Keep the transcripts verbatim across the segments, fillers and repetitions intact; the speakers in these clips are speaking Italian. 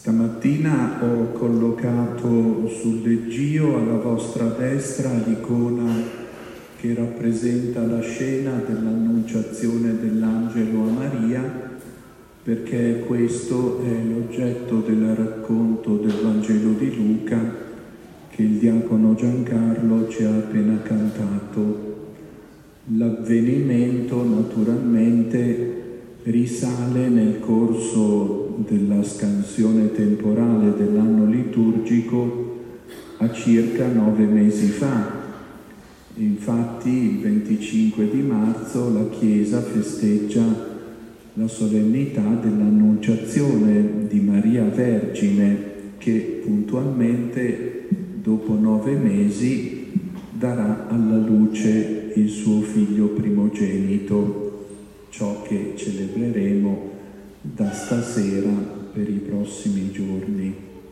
Stamattina ho collocato sul leggio alla vostra destra l'icona che rappresenta la scena dell'annunciazione dell'angelo a Maria, perché questo è l'oggetto del racconto del Vangelo di Luca che il diacono Giancarlo ci ha appena cantato. L'avvenimento naturalmente risale nel corso della scansione temporale dell'anno liturgico a circa nove mesi fa. Infatti il venticinque di marzo la Chiesa festeggia la solennità dell'Annunciazione di Maria Vergine, che puntualmente dopo nove mesi darà alla luce il suo figlio primogenito, ciò che celebreremo da stasera per i prossimi giorni.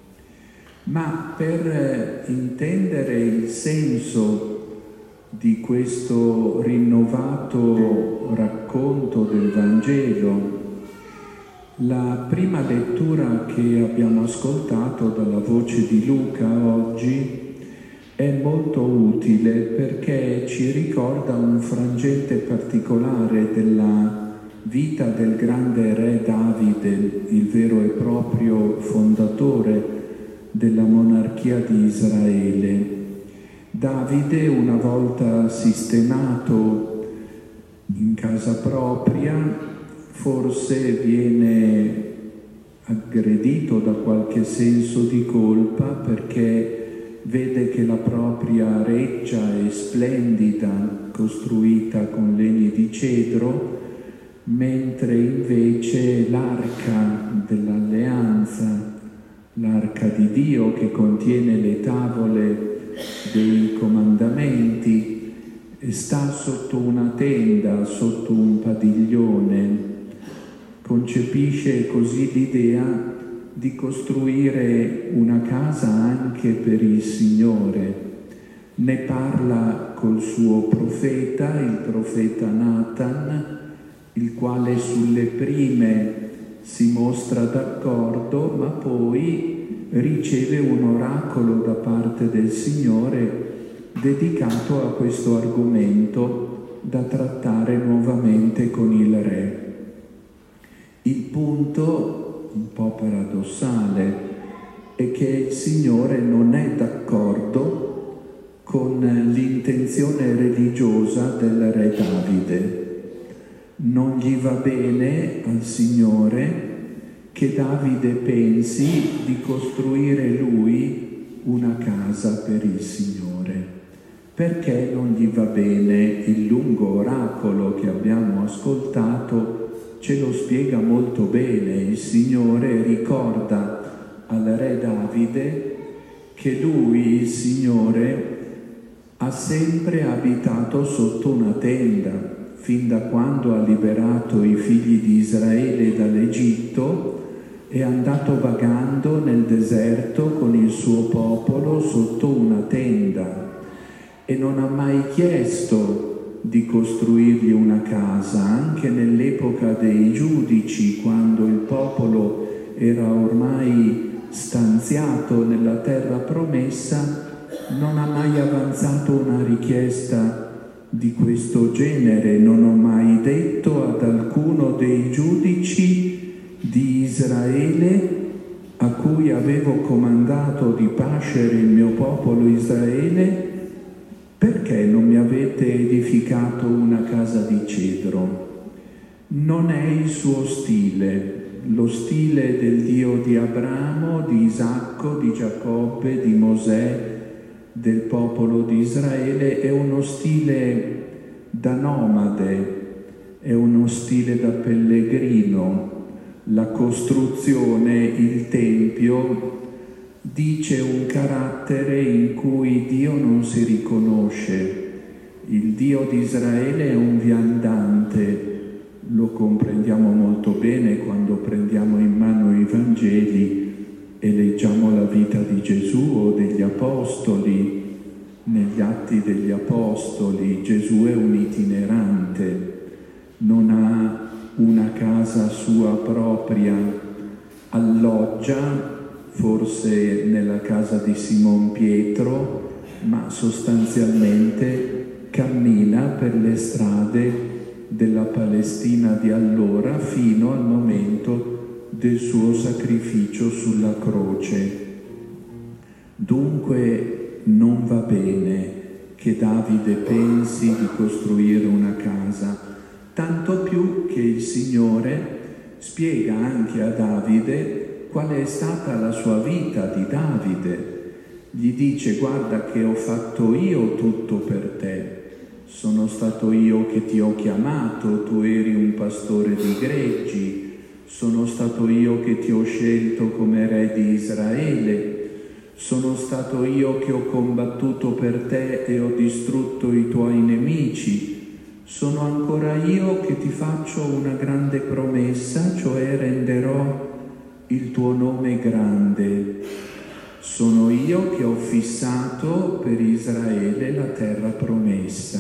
Ma per intendere il senso di questo rinnovato racconto del Vangelo, la prima lettura che abbiamo ascoltato dalla voce di Luca oggi è molto utile perché ci ricorda un frangente particolare della vita del grande re Davide, il vero e proprio fondatore della monarchia di Israele. Davide, una volta sistemato in casa propria, forse viene aggredito da qualche senso di colpa perché vede che la propria reggia è splendida, costruita con legni di cedro, mentre invece l'arca dell'alleanza, l'arca di Dio che contiene le tavole dei comandamenti, sta sotto una tenda, sotto un padiglione. Concepisce così l'idea di costruire una casa anche per il Signore. Ne parla col suo profeta, il profeta Nathan, il quale sulle prime si mostra d'accordo, ma poi riceve un oracolo da parte del Signore dedicato a questo argomento da trattare nuovamente con il re. Il punto, un po' paradossale, è che il Signore non è d'accordo con l'intenzione religiosa del re Davide. Non gli va bene al Signore che Davide pensi di costruire lui una casa per il Signore. Perché non gli va bene? Il lungo oracolo che abbiamo ascoltato ce lo spiega molto bene. Il Signore ricorda al re Davide che lui, il Signore, ha sempre abitato sotto una tenda, fin da quando ha liberato i figli di Israele dall'Egitto, è andato vagando nel deserto con il suo popolo sotto una tenda e non ha mai chiesto di costruirgli una casa. Anche nell'epoca dei giudici, quando il popolo era ormai stanziato nella terra promessa, non ha mai avanzato una richiesta di questo genere. Non ho mai detto ad alcuno dei giudici di Israele a cui avevo comandato di pascere il mio popolo Israele: perché non mi avete edificato una casa di cedro? Non è il suo stile. Lo stile del Dio di Abramo, di Isacco, di Giacobbe, di Mosè, del popolo di Israele è uno stile da nomade, è uno stile da pellegrino. La costruzione, il tempio, dice un carattere in cui Dio non si riconosce. Il Dio di Israele è un viandante, lo comprendiamo molto bene quando prendiamo in mano i Vangeli e leggiamo la vita di Gesù o degli Apostoli. Negli Atti degli Apostoli Gesù è un itinerante, non ha una casa sua propria, alloggia forse nella casa di Simon Pietro, ma sostanzialmente cammina per le strade della Palestina di allora fino al momento del suo sacrificio sulla croce. Dunque non va bene che Davide pensi di costruire una casa, tanto più che il Signore spiega anche a Davide qual è stata la sua vita di Davide. Gli dice: guarda che ho fatto io tutto per te, sono stato io che ti ho chiamato, tu eri un pastore di greggi, sono stato io che ti ho scelto come re di Israele, sono stato io che ho combattuto per te e ho distrutto i tuoi nemici, sono ancora io che ti faccio una grande promessa, cioè renderò il tuo nome grande. Sono io che ho fissato per Israele la terra promessa.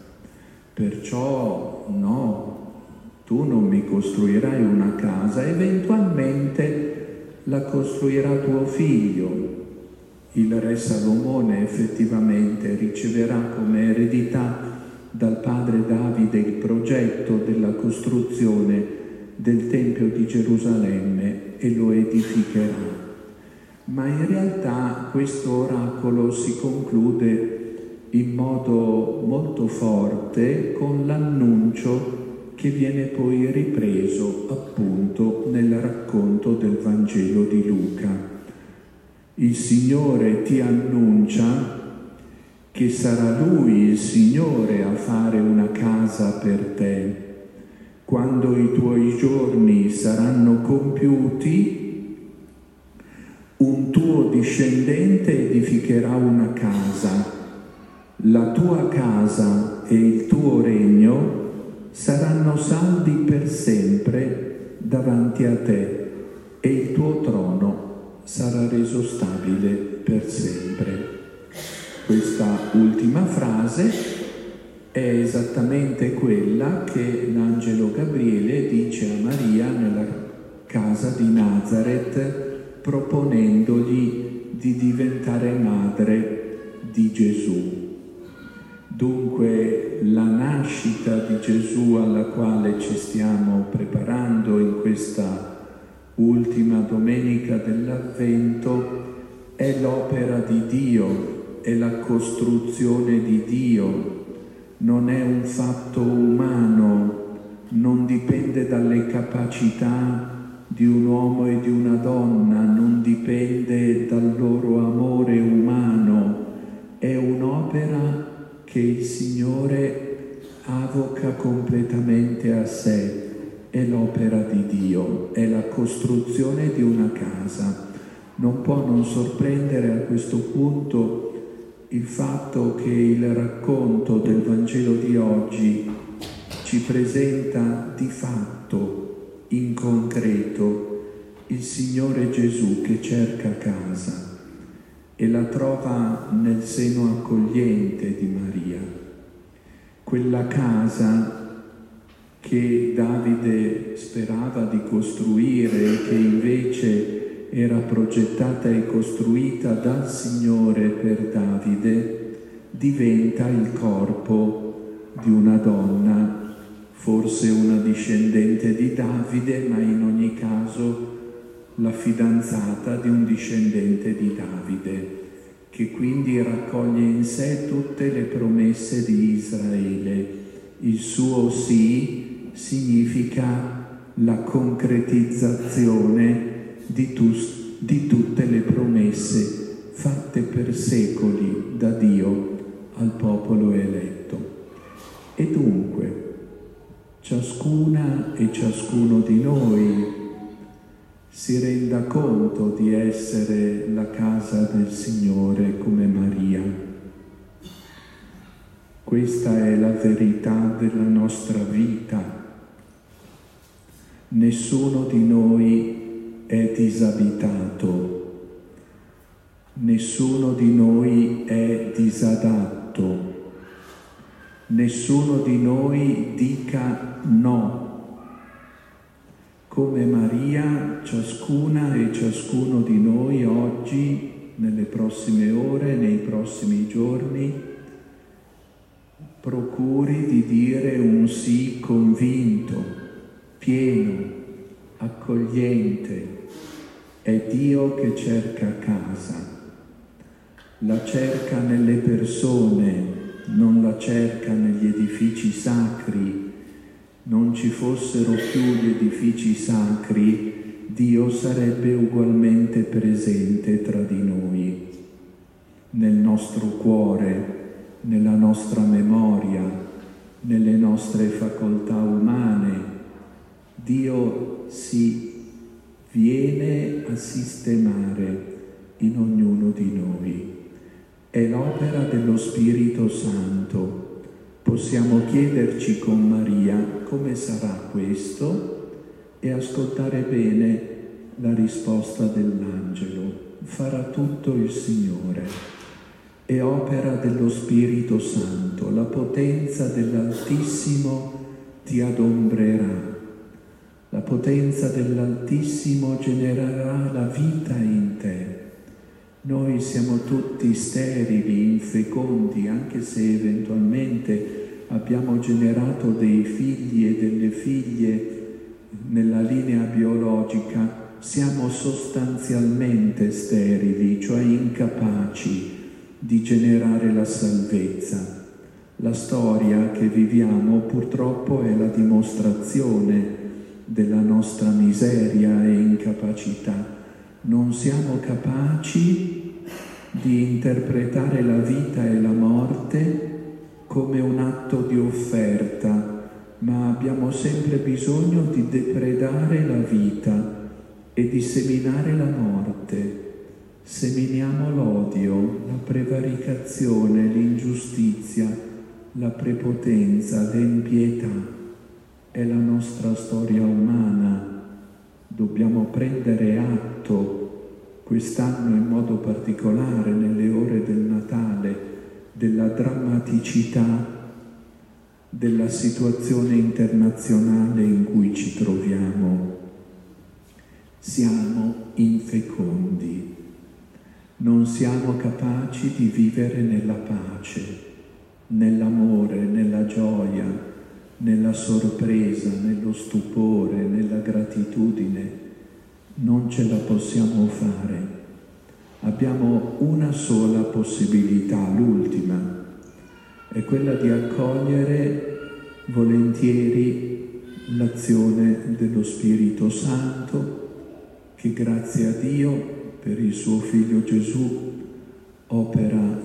Perciò no, tu non mi costruirai una casa, eventualmente la costruirà tuo figlio. Il re Salomone effettivamente riceverà come eredità dal padre Davide il progetto della costruzione del Tempio di Gerusalemme e lo edificherà. Ma in realtà questo oracolo si conclude in modo molto forte con l'annuncio che viene poi ripreso appunto nel racconto del Vangelo di Luca. Il Signore ti annuncia che sarà Lui il Signore a fare una casa per te. Quando i tuoi giorni saranno compiuti, un tuo discendente edificherà una casa. La tua casa e il tuo regno saranno saldi per sempre davanti a te e il tuo trono sarà reso stabile per sempre. Questa ultima frase è esattamente quella che l'angelo Gabriele dice a Maria nella casa di Nazareth, proponendogli di diventare madre di Gesù. Dunque la nascita di Gesù alla quale ci stiamo preparando in questa ultima domenica dell'Avvento è l'opera di Dio, è la costruzione di Dio, non è un fatto umano, non dipende dalle capacità di un uomo e di una donna, non dipende dal loro amore umano, è un'opera che il Signore avoca completamente a sé, è l'opera di Dio, è la costruzione di una casa. Non può non sorprendere a questo punto il fatto che il racconto del Vangelo di oggi ci presenta di fatto, in concreto, il Signore Gesù che cerca casa e la trova nel seno accogliente di Maria. Quella casa che Davide sperava di costruire e che invece era progettata e costruita dal Signore per Davide, diventa il corpo di una donna, forse una discendente di Davide, ma in ogni caso la fidanzata di un discendente di Davide, che quindi raccoglie in sé tutte le promesse di Israele. Il suo sì significa la concretizzazione di, tu, di tutte le promesse fatte per secoli da Dio al popolo eletto. E dunque, ciascuna e ciascuno di noi si renda conto di essere la casa del Signore come Maria. Questa è la verità della nostra vita. Nessuno di noi è disabitato, nessuno di noi è disadatto, nessuno di noi dica no. come Maria, ciascuna e ciascuno di noi oggi, nelle prossime ore, nei prossimi giorni, procuri di dire un sì convinto, pieno, accogliente. È Dio che cerca casa. La cerca nelle persone, non la cerca negli edifici sacri. Non ci fossero più gli edifici sacri, Dio sarebbe ugualmente presente tra di noi, nel nostro cuore, nella nostra memoria, nelle nostre facoltà umane. Dio si viene a sistemare in ognuno di noi. È l'opera dello Spirito Santo. Possiamo chiederci con Maria come sarà questo e ascoltare bene la risposta dell'angelo. Farà tutto il Signore. È opera dello Spirito Santo. La potenza dell'Altissimo ti adombrerà. La potenza dell'Altissimo genererà la vita in te. Noi siamo tutti sterili, infecondi, anche se eventualmente abbiamo generato dei figli e delle figlie nella linea biologica, siamo sostanzialmente sterili, cioè incapaci di generare la salvezza. La storia che viviamo purtroppo è la dimostrazione della nostra miseria e incapacità. Non siamo capaci di interpretare la vita e la morte come un atto di offerta, ma abbiamo sempre bisogno di depredare la vita e di seminare la morte. Seminiamo l'odio, la prevaricazione, l'ingiustizia, la prepotenza, l'impietà. È la nostra storia umana. Dobbiamo prendere atto, quest'anno in modo particolare, nelle ore del Natale, della drammaticità della situazione internazionale in cui ci troviamo. Siamo infecondi, non siamo capaci di vivere nella pace, nell'amore, nella gioia, nella sorpresa, nello stupore, nella gratitudine. Non ce la possiamo fare. Abbiamo una sola possibilità, l'ultima, è quella di accogliere volentieri l'azione dello Spirito Santo che, grazie a Dio, per il suo Figlio Gesù, opera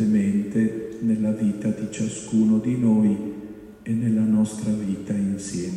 incessantemente nella vita di ciascuno di noi e nella nostra vita insieme.